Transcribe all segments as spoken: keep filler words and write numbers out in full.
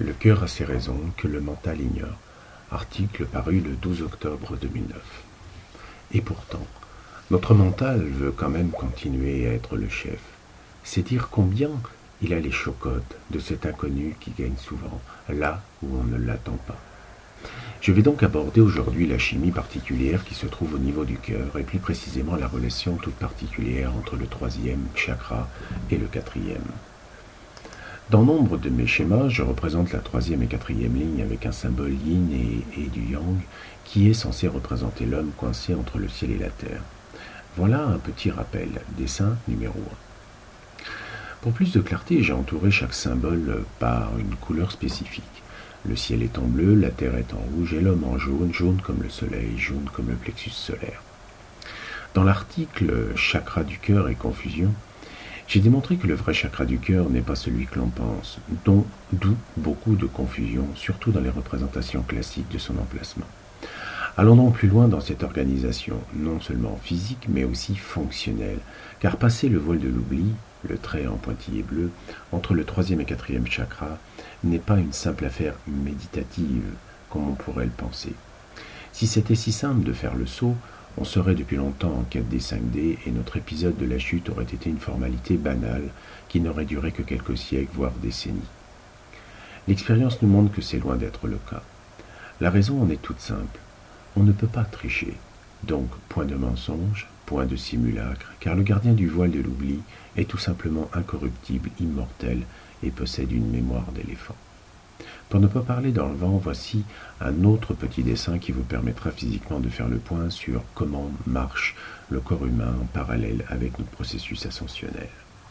Le cœur a ses raisons que le mental ignore. Article paru le douze octobre deux mille neuf. Et pourtant, notre mental veut quand même continuer à être le chef. C'est dire combien il a les chocottes de cet inconnu qui gagne souvent, là où on ne l'attend pas. Je vais donc aborder aujourd'hui la chimie particulière qui se trouve au niveau du cœur, et plus précisément la relation toute particulière entre le troisième chakra et le quatrième. Dans nombre de mes schémas, je représente la troisième et quatrième ligne avec un symbole yin et, et du yang qui est censé représenter l'homme coincé entre le ciel et la terre. Voilà un petit rappel, dessin numéro un. Pour plus de clarté, j'ai entouré chaque symbole par une couleur spécifique. Le ciel est en bleu, la terre est en rouge et l'homme en jaune, jaune comme le soleil, jaune comme le plexus solaire. Dans l'article « Chakra du cœur et confusion », j'ai démontré que le vrai chakra du cœur n'est pas celui que l'on pense, dont d'où beaucoup de confusion, surtout dans les représentations classiques de son emplacement. Allons donc plus loin dans cette organisation, non seulement physique, mais aussi fonctionnelle, car passer le voile de l'oubli, le trait en pointillé bleu, entre le troisième et quatrième chakra, n'est pas une simple affaire méditative, comme on pourrait le penser. Si c'était si simple de faire le saut, on serait depuis longtemps en quête des cinq D et notre épisode de la chute aurait été une formalité banale qui n'aurait duré que quelques siècles, voire décennies. L'expérience nous montre que c'est loin d'être le cas. La raison en est toute simple. On ne peut pas tricher. Donc, point de mensonge, point de simulacre, car le gardien du voile de l'oubli est tout simplement incorruptible, immortel et possède une mémoire d'éléphant. Pour ne pas parler dans le vent, voici un autre petit dessin qui vous permettra physiquement de faire le point sur comment marche le corps humain en parallèle avec notre processus ascensionnel.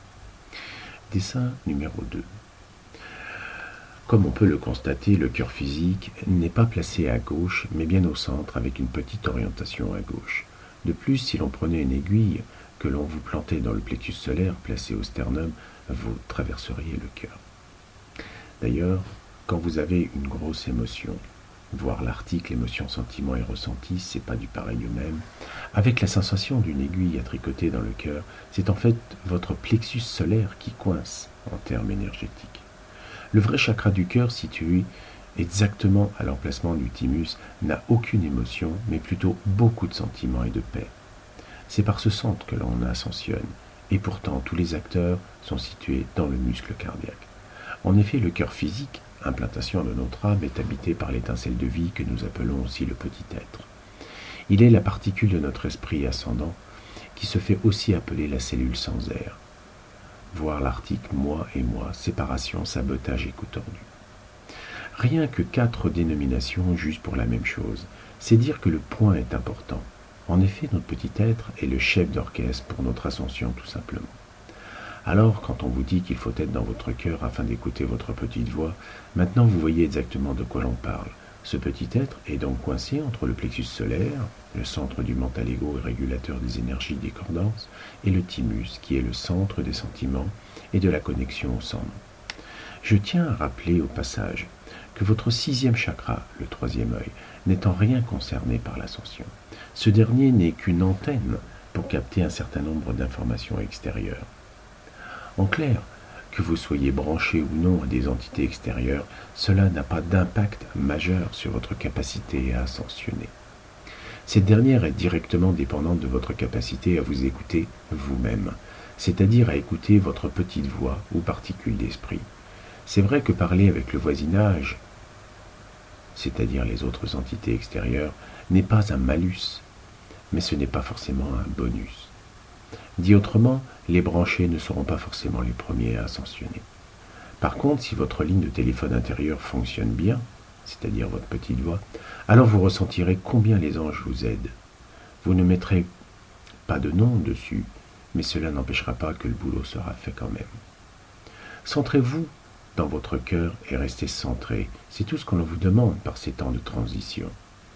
Dessin numéro deux. Comme on peut le constater, le cœur physique n'est pas placé à gauche, mais bien au centre avec une petite orientation à gauche. De plus, si l'on prenait une aiguille que l'on vous plantait dans le plexus solaire placé au sternum, vous traverseriez le cœur. D'ailleurs, quand vous avez une grosse émotion, voir l'article émotion, sentiment et ressenti, c'est pas du pareil au même, avec la sensation d'une aiguille à tricoter dans le cœur, c'est en fait votre plexus solaire qui coince en termes énergétiques. Le vrai chakra du cœur, situé exactement à l'emplacement du thymus, n'a aucune émotion, mais plutôt beaucoup de sentiments et de paix. C'est par ce centre que l'on ascensionne, et pourtant tous les acteurs sont situés dans le muscle cardiaque. En effet, le cœur physique, implantation de notre âme, est habité par l'étincelle de vie que nous appelons aussi le petit être. Il est la particule de notre esprit ascendant qui se fait aussi appeler la cellule sans air. Voir l'article moi et moi, séparation, sabotage et coup tordu. Rien que quatre dénominations jugent pour la même chose, c'est dire que le point est important. En effet, notre petit être est le chef d'orchestre pour notre ascension tout simplement. Alors, quand on vous dit qu'il faut être dans votre cœur afin d'écouter votre petite voix, maintenant vous voyez exactement de quoi l'on parle. Ce petit être est donc coincé entre le plexus solaire, le centre du mental égo et régulateur des énergies décordances, et le thymus, qui est le centre des sentiments et de la connexion au sang. Je tiens à rappeler au passage que votre sixième chakra, le troisième œil, n'est en rien concerné par l'ascension. Ce dernier n'est qu'une antenne pour capter un certain nombre d'informations extérieures. En clair, que vous soyez branché ou non à des entités extérieures, cela n'a pas d'impact majeur sur votre capacité à ascensionner. Cette dernière est directement dépendante de votre capacité à vous écouter vous-même, c'est-à-dire à écouter votre petite voix ou particule d'esprit. C'est vrai que parler avec le voisinage, c'est-à-dire les autres entités extérieures, n'est pas un malus, mais ce n'est pas forcément un bonus. Dit autrement, les branchés ne seront pas forcément les premiers à ascensionner. Par contre, si votre ligne de téléphone intérieur fonctionne bien, c'est-à-dire votre petite voix, alors vous ressentirez combien les anges vous aident. Vous ne mettrez pas de nom dessus, mais cela n'empêchera pas que le boulot sera fait quand même. Centrez-vous dans votre cœur et restez centré. C'est tout ce qu'on vous demande par ces temps de transition.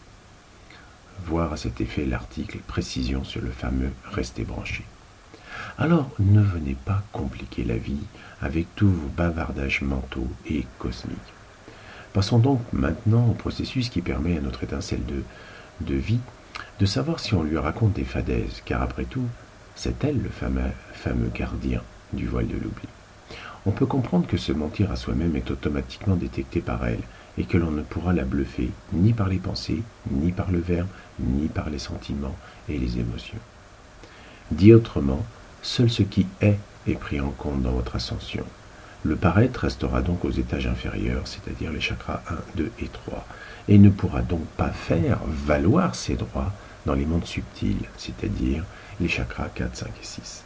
Voir à cet effet l'article Précision sur le fameux « Rester branché ». Alors ne venez pas compliquer la vie avec tous vos bavardages mentaux et cosmiques. Passons donc maintenant au processus qui permet à notre étincelle de, de vie de savoir si on lui raconte des fadaises, car après tout, c'est elle le fameux, fameux gardien du voile de l'oubli. On peut comprendre que se mentir à soi-même est automatiquement détecté par elle et que l'on ne pourra la bluffer ni par les pensées, ni par le verbe, ni par les sentiments et les émotions. Dit autrement, seul ce qui est est pris en compte dans votre ascension. Le paraître restera donc aux étages inférieurs, c'est-à-dire les chakras un, deux et trois, et ne pourra donc pas faire valoir ses droits dans les mondes subtils, c'est-à-dire les chakras quatre, cinq et six.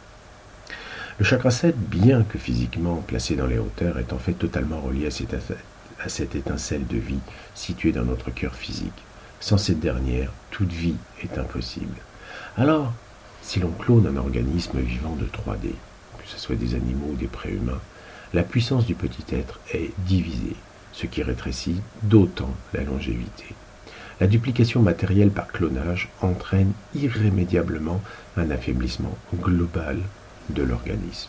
Le chakra sept, bien que physiquement placé dans les hauteurs, est en fait totalement relié à cette, à cette étincelle de vie située dans notre cœur physique. Sans cette dernière, toute vie est impossible. Alors, si l'on clone un organisme vivant de trois D, que ce soit des animaux ou des préhumains, la puissance du petit être est divisée, ce qui rétrécit d'autant la longévité. La duplication matérielle par clonage entraîne irrémédiablement un affaiblissement global de l'organisme.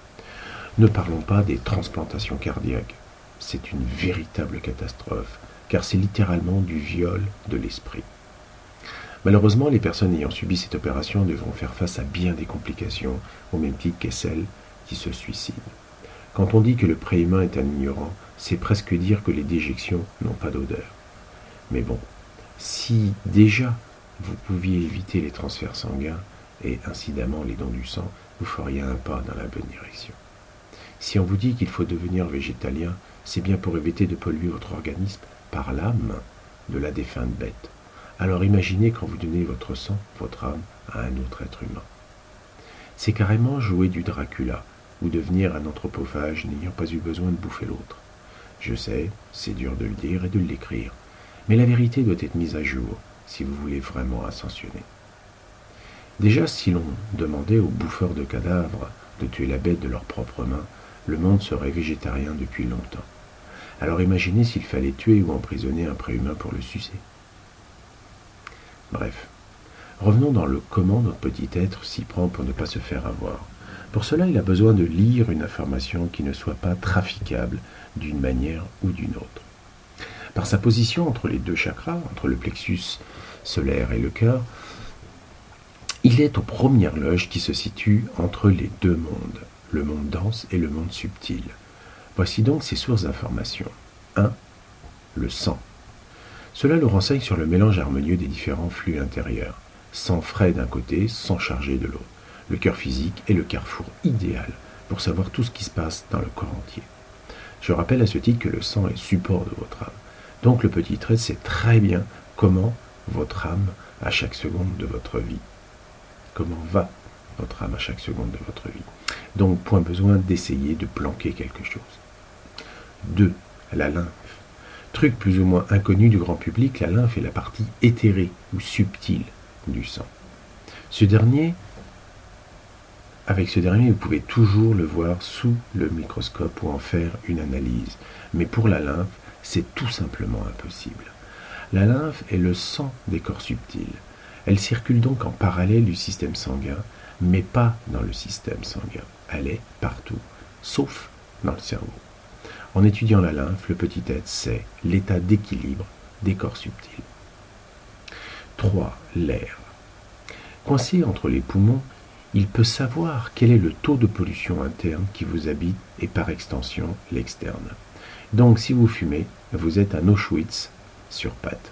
Ne parlons pas des transplantations cardiaques. C'est une véritable catastrophe, car c'est littéralement du viol de l'esprit. Malheureusement, les personnes ayant subi cette opération devront faire face à bien des complications, au même titre que celles qui se suicident. Quand on dit que le préhumain est un ignorant, c'est presque dire que les déjections n'ont pas d'odeur. Mais bon, si déjà vous pouviez éviter les transferts sanguins et incidemment les dons du sang, vous feriez un pas dans la bonne direction. Si on vous dit qu'il faut devenir végétalien, c'est bien pour éviter de polluer votre organisme par l'âme de la défunte bête. Alors imaginez quand vous donnez votre sang, votre âme, à un autre être humain. C'est carrément jouer du Dracula, ou devenir un anthropophage n'ayant pas eu besoin de bouffer l'autre. Je sais, c'est dur de le dire et de l'écrire, mais la vérité doit être mise à jour si vous voulez vraiment ascensionner. Déjà, si l'on demandait aux bouffeurs de cadavres de tuer la bête de leurs propres mains, le monde serait végétarien depuis longtemps. Alors imaginez s'il fallait tuer ou emprisonner un préhumain pour le sucer. Bref, revenons dans le comment notre petit être s'y prend pour ne pas se faire avoir. Pour cela, il a besoin de lire une information qui ne soit pas traficable d'une manière ou d'une autre. Par sa position entre les deux chakras, entre le plexus solaire et le cœur, il est aux premières loges qui se situent entre les deux mondes, le monde dense et le monde subtil. Voici donc ses sources d'informations. un. Le sang. Cela le renseigne sur le mélange harmonieux des différents flux intérieurs. Sang frais d'un côté, sang chargé de l'autre. Le cœur physique est le carrefour idéal pour savoir tout ce qui se passe dans le corps entier. Je rappelle à ce titre que le sang est support de votre âme. Donc le petit trait sait très bien comment votre âme à chaque seconde de votre vie. Comment va votre âme à chaque seconde de votre vie. Donc point besoin d'essayer de planquer quelque chose. deux. La lymphe. Truc plus ou moins inconnu du grand public, la lymphe est la partie éthérée ou subtile du sang. Ce dernier Avec ce dernier, vous pouvez toujours le voir sous le microscope ou en faire une analyse. Mais pour la lymphe, c'est tout simplement impossible. La lymphe est le sang des corps subtils. Elle circule donc en parallèle du système sanguin, mais pas dans le système sanguin. Elle est partout, sauf dans le cerveau. En étudiant la lymphe, le petit être sait l'état d'équilibre des corps subtils. trois. L'air. Coincé entre les poumons, il peut savoir quel est le taux de pollution interne qui vous habite et par extension l'externe. Donc si vous fumez, vous êtes un Auschwitz sur pattes.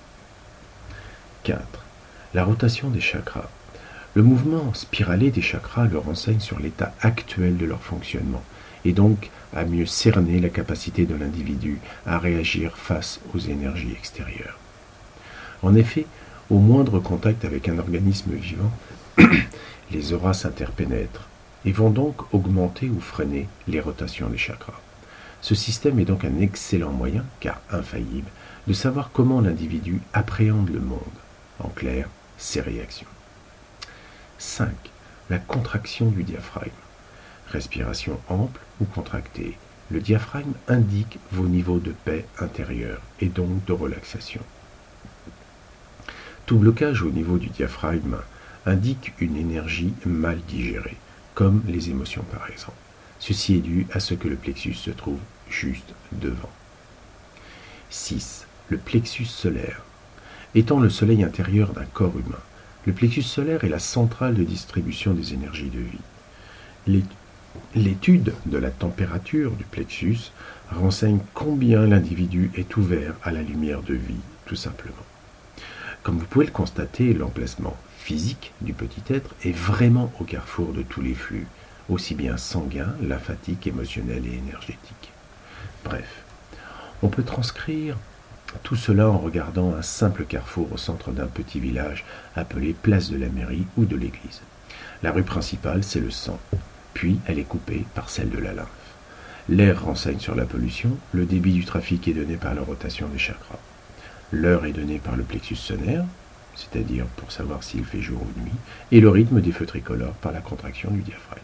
quatre. La rotation des chakras. Le mouvement spiralé des chakras le renseigne sur l'état actuel de leur fonctionnement et donc à mieux cerner la capacité de l'individu à réagir face aux énergies extérieures. En effet, au moindre contact avec un organisme vivant, les auras s'interpénètrent et vont donc augmenter ou freiner les rotations des chakras. Ce système est donc un excellent moyen, car infaillible, de savoir comment l'individu appréhende le monde, en clair, ses réactions. cinq. La contraction du diaphragme. Respiration ample ou contractée. Le diaphragme indique vos niveaux de paix intérieure et donc de relaxation. Tout blocage au niveau du diaphragme indique une énergie mal digérée, comme les émotions par exemple. Ceci est dû à ce que le plexus se trouve juste devant. six. Le plexus solaire. Étant le soleil intérieur d'un corps humain, le plexus solaire est la centrale de distribution des énergies de vie. L'étude de la température du plexus renseigne combien l'individu est ouvert à la lumière de vie, tout simplement. Comme vous pouvez le constater, l'emplacement physique du petit être est vraiment au carrefour de tous les flux, aussi bien sanguins, lymphatiques, émotionnels et énergétiques. Bref, on peut transcrire tout cela en regardant un simple carrefour au centre d'un petit village appelé place de la mairie ou de l'église. La rue principale, c'est le sang, puis elle est coupée par celle de la lymphe. L'air renseigne sur la pollution, le débit du trafic est donné par la rotation des chakras. L'heure est donnée par le plexus solaire, c'est-à-dire pour savoir s'il fait jour ou nuit, et le rythme des feux tricolores par la contraction du diaphragme.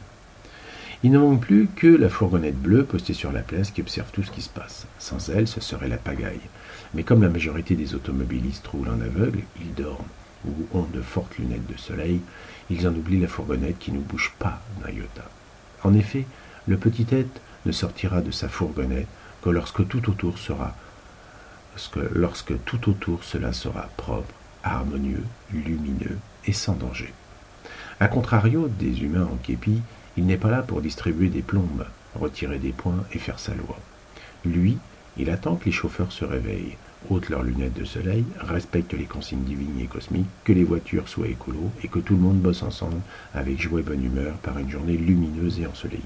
Il ne manque plus que la fourgonnette bleue postée sur la place qui observe tout ce qui se passe. Sans elle, ce serait la pagaille. Mais comme la majorité des automobilistes roulent en aveugle, ils dorment ou ont de fortes lunettes de soleil, ils en oublient la fourgonnette qui ne bouge pas d'un iota. En effet, le petit être ne sortira de sa fourgonnette que lorsque tout autour sera, lorsque, lorsque tout autour cela sera propre, harmonieux, lumineux et sans danger. A contrario des humains en képi, il n'est pas là pour distribuer des plombes, retirer des points et faire sa loi. Lui, il attend que les chauffeurs se réveillent, ôtent leurs lunettes de soleil, respectent les consignes divines et cosmiques, que les voitures soient écolos et que tout le monde bosse ensemble avec joie et bonne humeur par une journée lumineuse et ensoleillée.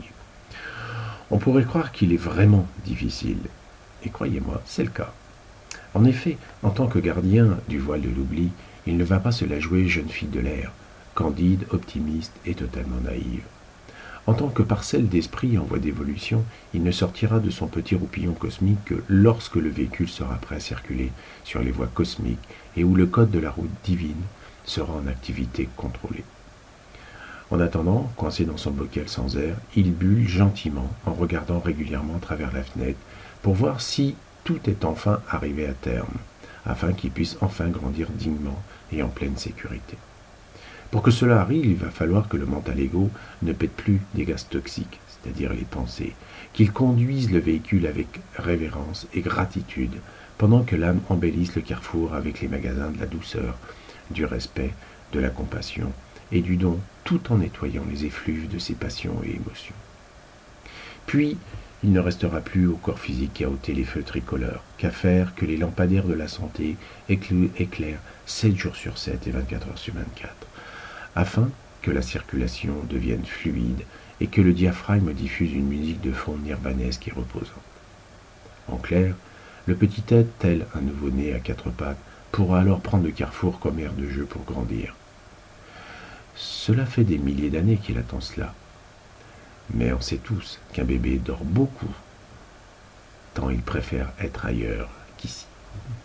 On pourrait croire qu'il est vraiment difficile, et croyez-moi, c'est le cas. En effet, en tant que gardien du voile de l'oubli, il ne va pas se la jouer jeune fille de l'air, candide, optimiste et totalement naïve. En tant que parcelle d'esprit en voie d'évolution, il ne sortira de son petit roupillon cosmique que lorsque le véhicule sera prêt à circuler sur les voies cosmiques et où le code de la route divine sera en activité contrôlée. En attendant, coincé dans son bocal sans air, il bulle gentiment en regardant régulièrement à travers la fenêtre pour voir si tout est enfin arrivé à terme, afin qu'il puisse enfin grandir dignement et en pleine sécurité. Pour que cela arrive, il va falloir que le mental égo ne pète plus des gaz toxiques, c'est-à-dire les pensées, qu'il conduise le véhicule avec révérence et gratitude, pendant que l'âme embellisse le carrefour avec les magasins de la douceur, du respect, de la compassion et du don, tout en nettoyant les effluves de ses passions et émotions. Puis, il ne restera plus au corps physique qu'à ôter les feux tricolores, qu'à faire que les lampadaires de la santé éclairent sept jours sur sept et vingt-quatre heures sur vingt-quatre. Afin que la circulation devienne fluide et que le diaphragme diffuse une musique de fond nirvanesque et reposante. En clair, le petit être, tel un nouveau-né à quatre pattes, pourra alors prendre le carrefour comme aire de jeu pour grandir. Cela fait des milliers d'années qu'il attend cela. Mais on sait tous qu'un bébé dort beaucoup, tant il préfère être ailleurs qu'ici.